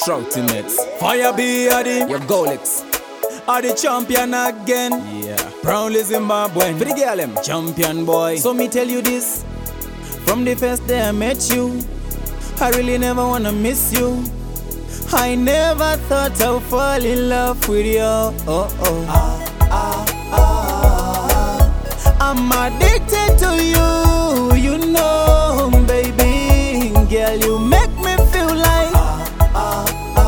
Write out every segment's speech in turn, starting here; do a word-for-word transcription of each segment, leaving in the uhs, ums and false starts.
Trouty Mix. Fire be Adi, your Golix. Are the champion again? Yeah. Proudly Zimbabwean. For the girl, them champion boy. So me tell you this. From the first day I met you, I really never wanna miss you. I never thought I'd fall in love with you. Oh, oh. Ah, ah, ah. I'm addicted to you, you know, baby. Girl, you make me feel like ah, ah,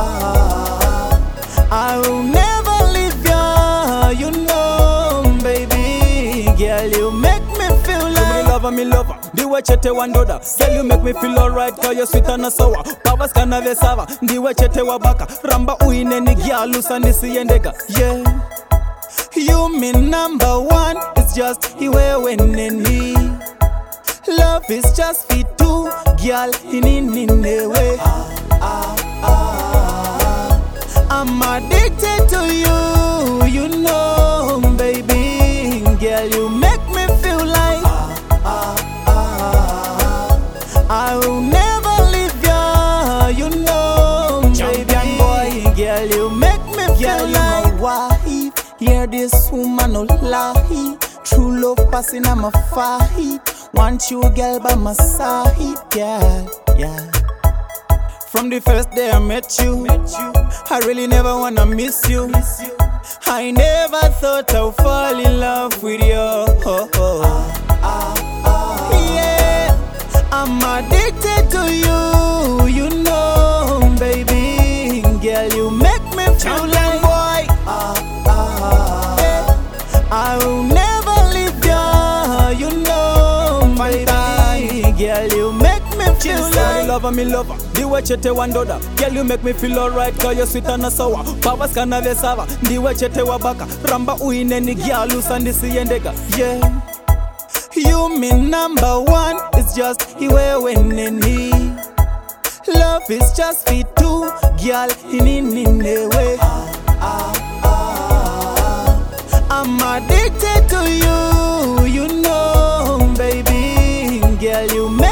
ah. I will never leave you, you know, baby. Girl, you make me feel like me lover, me lover. The way chete wandoda, girl, you make me feel alright. Cause you're sweet and sour. Powers can have a sava. The way chete wabaka, ramba uine ni girl, lusani siyendeka. Yeah, you mean number one. It's just you when any love is just fit two, girl, in in in the way. Ah, ah, ah. I'm addicted to you, you know, baby. Girl, you make me feel like ah, ah, ah. I will never leave you, you know, champion boy. Girl, you make me feel girl, like you my wife. Hear this woman no lie. True love passing on my fight. Want you, girl, by my side, yeah, yeah. From the first day I met you, met you. I really never wanna miss you. miss you. I never thought I'd fall in love with you. Oh, oh. Ah, ah, ah. Yeah, I'm addicted to you, you know, baby. Girl, you make me feel like boy. Ah, ah, yeah. I will never leave you, you know, baby. Girl, you make me feel like lover, me lover. The way chete wandoda, girl, you make me feel alright. Cause you're sweet and sour. Powers can have a sava. The way chete wabaka, ramba uine ni girl, lusani siyendeka. Yeah, you mean number one. It's just you when any love is just fit two, girl, in in in the way. Ah, ah, ah. I'm addicted to you, you know, baby. Girl, you make